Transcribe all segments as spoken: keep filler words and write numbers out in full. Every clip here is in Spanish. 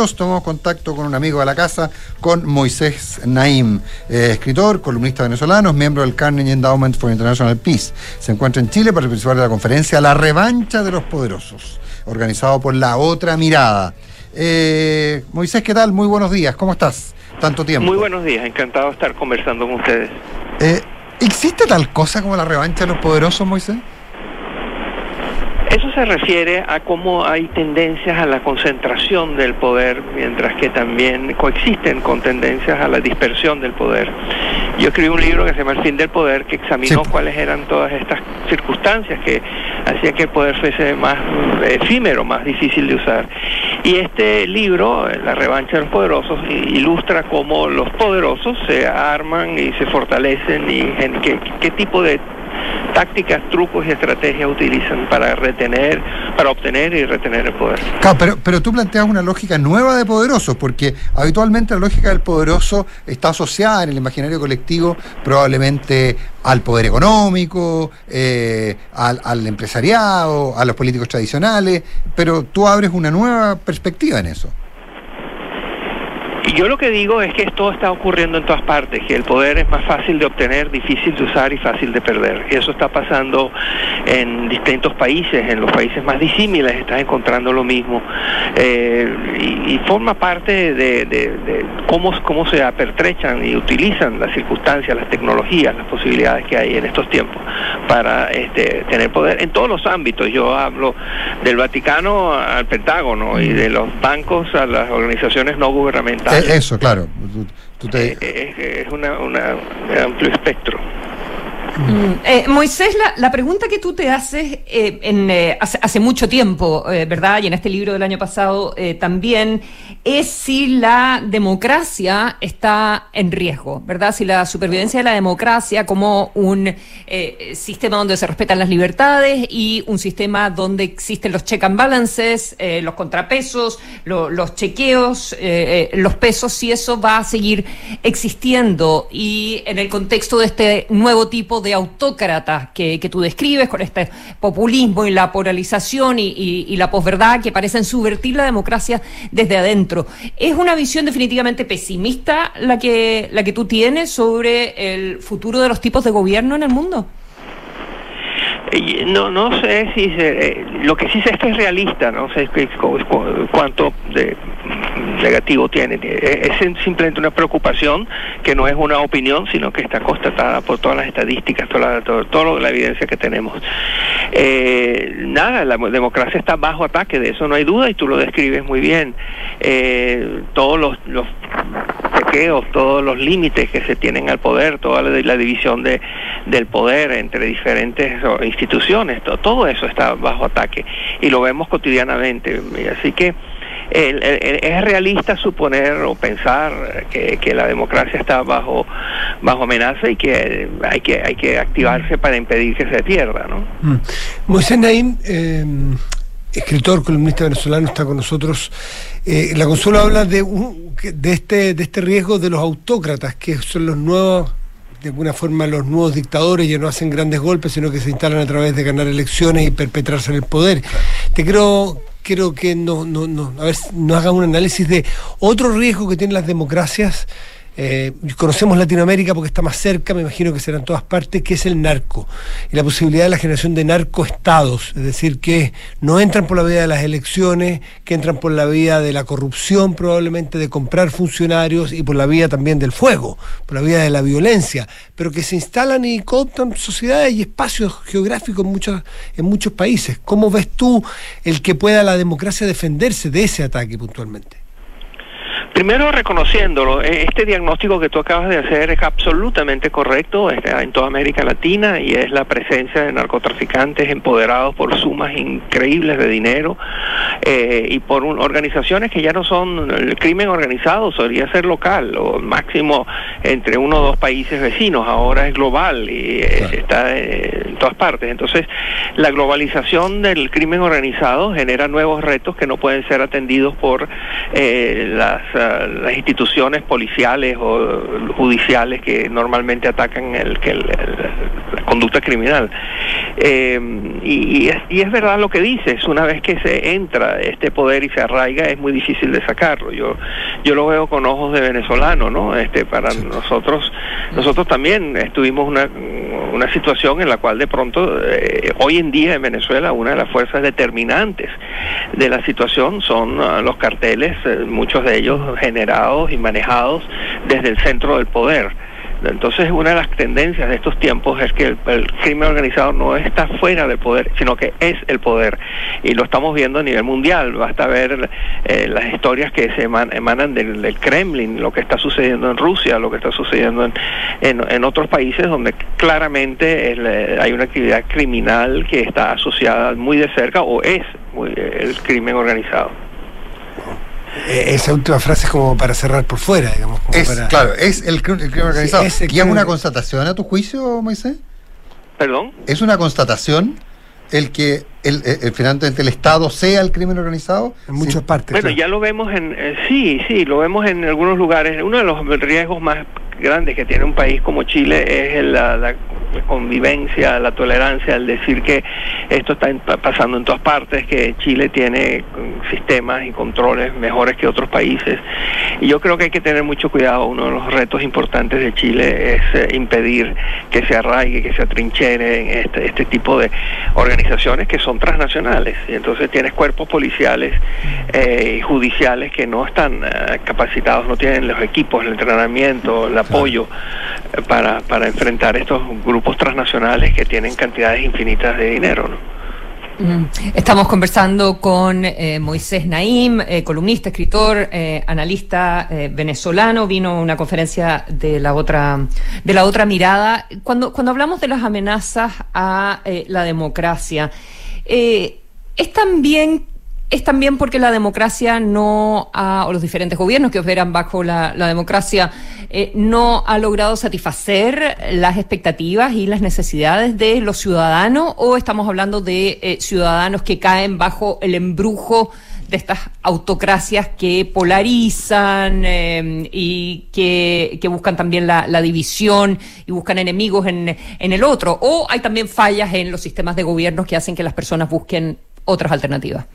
poderosos. Tomamos contacto con un amigo de la casa, con Moisés Naim, eh, escritor, columnista venezolano, miembro del Carnegie Endowment for International Peace. Se encuentra en Chile para participar de la conferencia La Revancha de los Poderosos, organizado por La Otra Mirada. Eh, Moisés, ¿qué tal? Muy buenos días, ¿cómo estás? Tanto tiempo. Muy buenos días, encantado de estar conversando con ustedes. Eh, ¿Existe tal cosa como la revancha de los poderosos, Moisés? Eso se refiere a cómo hay tendencias a la concentración del poder, mientras que también coexisten con tendencias a la dispersión del poder. Yo escribí un libro que se llama El fin del poder, que examinó sí. cuáles eran todas estas circunstancias que hacían que el poder fuese más efímero, más difícil de usar. Y este libro, La Revancha de los Poderosos, ilustra cómo los poderosos se arman y se fortalecen y en qué, qué tipo de tácticas, trucos y estrategias utilizan para retener, para obtener y retener el poder. Claro, pero, pero tú planteas una lógica nueva de poderosos, porque habitualmente la lógica del poderoso está asociada en el imaginario colectivo probablemente al poder económico, eh, al, al empresariado, a los políticos tradicionales, pero tú abres una nueva perspectiva en eso. Y yo lo que digo es que esto está ocurriendo en todas partes, que el poder es más fácil de obtener, difícil de usar y fácil de perder. Y eso está pasando en distintos países, en los países más disímiles estás encontrando lo mismo. Eh, y, y forma parte de, de, de cómo, cómo se apertrechan y utilizan las circunstancias, las tecnologías, las posibilidades que hay en estos tiempos para este, tener poder en todos los ámbitos. Yo hablo del Vaticano al Pentágono y de los bancos a las organizaciones no gubernamentales. Eso, claro. Tú, tú te... Es, es una, una, un amplio espectro. Mm. Eh, Moisés, la, la pregunta que tú te haces eh, en, eh, hace, hace mucho tiempo, eh, ¿verdad? Y en este libro del año pasado eh, también, es si la democracia está en riesgo, ¿verdad? Si la supervivencia de la democracia como un eh, sistema donde se respetan las libertades y un sistema donde existen los check and balances, eh, los contrapesos, lo, los chequeos, eh, eh, los pesos, si eso va a seguir existiendo y en el contexto de este nuevo tipo de de autócratas que, que tú describes, con este populismo y la polarización y, y, y la posverdad que parecen subvertir la democracia desde adentro. ¿Es una visión definitivamente pesimista la que, la que tú tienes sobre el futuro de los tipos de gobierno en el mundo? No, no sé si se, eh, lo que sí sé es que es realista, no sé cu, cu, cuánto de negativo tiene. Es simplemente una preocupación que no es una opinión, sino que está constatada por todas las estadísticas, toda la, todo, toda la evidencia que tenemos. Eh, nada, la democracia está bajo ataque, de eso no hay duda, y tú lo describes muy bien. Eh, todos los, los chequeos, todos los límites que se tienen al poder, toda la, la división de, del poder entre diferentes instituciones, todo, todo eso está bajo ataque y lo vemos cotidianamente. Así que el, el, es realista suponer o pensar que, que la democracia está bajo bajo amenaza y que hay que hay que activarse para impedir que se pierda, ¿no? Mm. Moisés Naim, eh, escritor, columnista venezolano, está con nosotros. Eh, la Consuelo habla de un, de este de este riesgo de los autócratas, que son los nuevos, de alguna forma los nuevos dictadores. Ya no hacen grandes golpes, sino que se instalan a través de ganar elecciones y perpetrarse en el poder. Te quiero quiero que no, no, no, a ver, nos haga un análisis de otro riesgo que tienen las democracias. Eh, conocemos Latinoamérica porque está más cerca, me imagino que será en todas partes, que es el narco y la posibilidad de la generación de narcoestados, es decir, que no entran por la vía de las elecciones, que entran por la vía de la corrupción, probablemente de comprar funcionarios, y por la vía también del fuego, por la vía de la violencia, pero que se instalan y cooptan sociedades y espacios geográficos en muchos, en muchos países. ¿Cómo ves tú el que pueda la democracia defenderse de ese ataque puntualmente? Primero, reconociéndolo, este diagnóstico que tú acabas de hacer es absolutamente correcto, está en toda América Latina, y es la presencia de narcotraficantes empoderados por sumas increíbles de dinero eh, y por un, organizaciones que ya no son el crimen organizado, solía ser local o máximo entre uno o dos países vecinos, ahora es global y eh, está en todas partes. Entonces, la globalización del crimen organizado genera nuevos retos que no pueden ser atendidos por eh, las las instituciones policiales o judiciales que normalmente atacan el, el, el, la conducta criminal. Eh, y, y, es, y es verdad lo que dices, una vez que se entra este poder y se arraiga es muy difícil de sacarlo. Yo yo lo veo con ojos de venezolano, ¿no? Este para sí. nosotros nosotros también estuvimos una una situación en la cual de pronto eh, hoy en día en Venezuela una de las fuerzas determinantes de la situación son uh, los carteles, eh, muchos de ellos generados y manejados desde el centro del poder. Entonces, una de las tendencias de estos tiempos es que el, el crimen organizado no está fuera del poder, sino que es el poder. Y lo estamos viendo a nivel mundial. Basta ver eh, las historias que se eman, emanan del, del Kremlin, lo que está sucediendo en Rusia, lo que está sucediendo en, en, en otros países donde claramente el, hay una actividad criminal que está asociada muy de cerca o es muy, el crimen organizado. Esa última frase es como para cerrar por fuera, digamos. Como es, para... Claro, es el, el crimen organizado. Sí, es el ¿Y crimen... es una constatación a tu juicio, Moisés? ¿Perdón? ¿Es una constatación el que el, el, el, finalmente el Estado sea el crimen organizado? En muchas sí. partes. Bueno, claro. ya lo vemos en... Eh, sí, sí, lo vemos en algunos lugares. Uno de los riesgos más grandes que tiene un país como Chile es la, la convivencia, la tolerancia, el decir que esto está en, pasando en todas partes, que Chile tiene sistemas y controles mejores que otros países. Y yo creo que hay que tener mucho cuidado. Uno de los retos importantes de Chile es eh, impedir que se arraigue, que se atrinchere en este, este tipo de organizaciones que son transnacionales. Y entonces tienes cuerpos policiales y eh, judiciales que no están eh, capacitados, no tienen los equipos, el entrenamiento, la apoyo para, para enfrentar estos grupos transnacionales que tienen cantidades infinitas de dinero, ¿no? Estamos conversando con eh, Moisés Naim, eh, columnista, escritor, eh, analista eh, venezolano. Vino a una conferencia de la otra de la otra mirada. Cuando cuando hablamos de las amenazas a eh, la democracia, eh, es también es también porque la democracia no ha, o los diferentes gobiernos que operan bajo la, la democracia eh, no ha logrado satisfacer las expectativas y las necesidades de los ciudadanos, o estamos hablando de eh, ciudadanos que caen bajo el embrujo de estas autocracias que polarizan eh, y que, que buscan también la, la división y buscan enemigos en, en el otro, o hay también fallas en los sistemas de gobiernos que hacen que las personas busquen otras alternativas.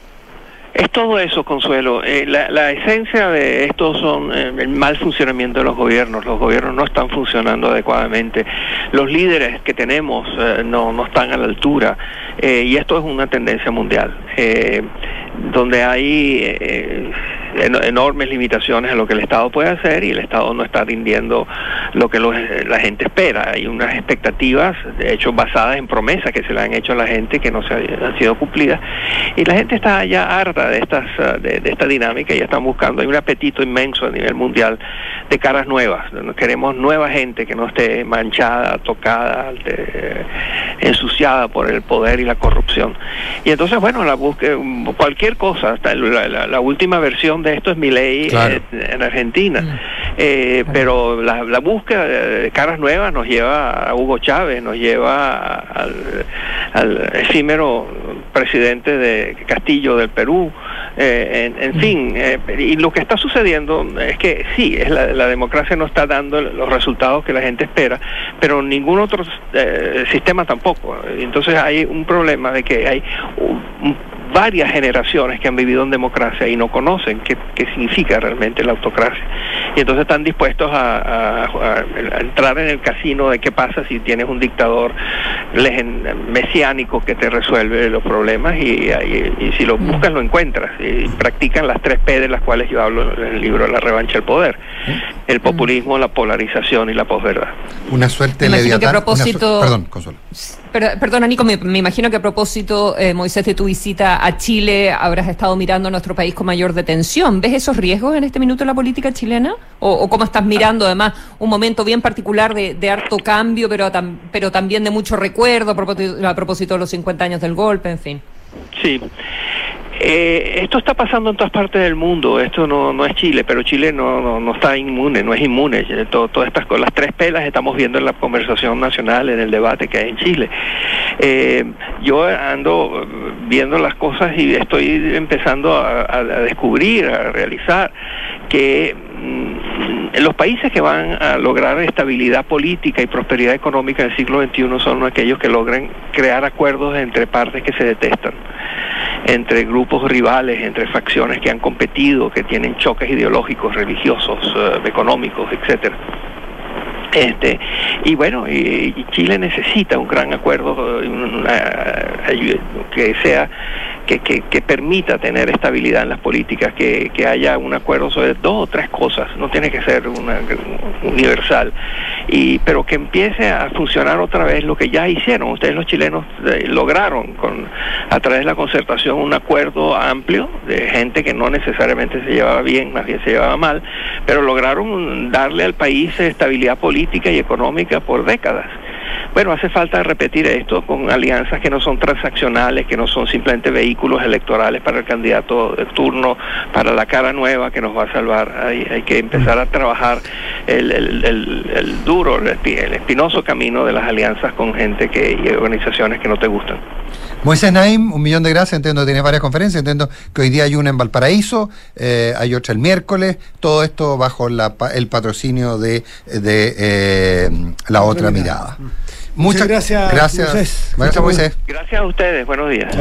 Es todo eso, Consuelo. Eh, la, la esencia de esto son eh, el mal funcionamiento de los gobiernos. Los gobiernos no están funcionando adecuadamente. Los líderes que tenemos eh, no, no están a la altura. Eh, y esto es una tendencia mundial. Eh, donde hay eh, en, enormes limitaciones en lo que el Estado puede hacer y el Estado no está rindiendo lo que los, la gente espera. Hay unas expectativas, de hecho, basadas en promesas que se le han hecho a la gente que no se han sido cumplidas. Y la gente está ya harta de estas de, de esta dinámica y ya están buscando. Hay un apetito inmenso a nivel mundial de caras nuevas. Queremos nueva gente que no esté manchada, tocada, de, ensuciada por el poder y la corrupción. Y entonces, bueno, la búsqueda, cualquier cosa, hasta la, la, la última versión de esto es Milei, claro, en, en Argentina. Mm. Eh, claro. Pero la, la búsqueda de caras nuevas nos lleva a Hugo Chávez, nos lleva al, al efímero presidente de Castillo del Perú, eh, en, en mm. fin, eh, y lo que está sucediendo es que sí, es la, la democracia no está dando los resultados que la gente espera, pero ningún otro eh, sistema tampoco. Entonces hay un problema de que hay un, un varias generaciones que han vivido en democracia y no conocen qué, qué significa realmente la autocracia. Y entonces están dispuestos a, a, a entrar en el casino de qué pasa si tienes un dictador mesiánico que te resuelve los problemas y, y, y si lo buscas lo encuentras. Y practican las tres P de las cuales yo hablo en el libro La revancha del poder. El populismo, la polarización y la posverdad. Una suerte leviatán. A propósito... Su... Perdón, Consuelo. Perdona, Nico, me, me imagino que a propósito, eh, Moisés, de tu visita a Chile, habrás estado mirando a nuestro país con mayor detención. ¿Ves esos riesgos en este minuto en la política chilena? ¿O, o cómo estás mirando, además, un momento bien particular de, de harto cambio, pero, tam, pero también de mucho recuerdo a propósito, a propósito de los cincuenta años del golpe, en fin? Sí. Eh, esto está pasando en todas partes del mundo. Esto no, no es Chile, pero Chile no, no, no está inmune, no es inmune. Todo, todas estas cosas, las tres P las estamos viendo en la conversación nacional, en el debate que hay en Chile. Eh, yo ando viendo las cosas y estoy empezando a, a descubrir, a realizar que los países que van a lograr estabilidad política y prosperidad económica en el siglo veintiuno son aquellos que logren crear acuerdos entre partes que se detestan, entre grupos rivales, entre facciones que han competido, que tienen choques ideológicos, religiosos, eh, económicos, etcétera. Este, y bueno, y, y Chile necesita un gran acuerdo, una, que sea que, que, que permita tener estabilidad en las políticas, que, que haya un acuerdo sobre dos o tres cosas, no tiene que ser una, universal, y pero que empiece a funcionar otra vez lo que ya hicieron. Ustedes los chilenos eh, lograron con a través de la concertación un acuerdo amplio de gente que no necesariamente se llevaba bien, más bien se llevaba mal, pero lograron darle al país estabilidad política y económica por décadas. Bueno, hace falta repetir esto con alianzas que no son transaccionales, que no son simplemente vehículos electorales para el candidato de turno, para la cara nueva que nos va a salvar. Hay, hay que empezar a trabajar el, el, el, el duro, el, el espinoso camino de las alianzas con gente que y organizaciones que no te gustan. Moisés Naim, un millón de gracias. Entiendo que tiene varias conferencias. Entiendo que hoy día hay una en Valparaíso, eh, hay otra el miércoles. Todo esto bajo la, el patrocinio de, de eh, la otra mirada. Muchas, Muchas gracias, gracias, Moisés. Gracias, Moisés. Gracias a ustedes. Buenos días.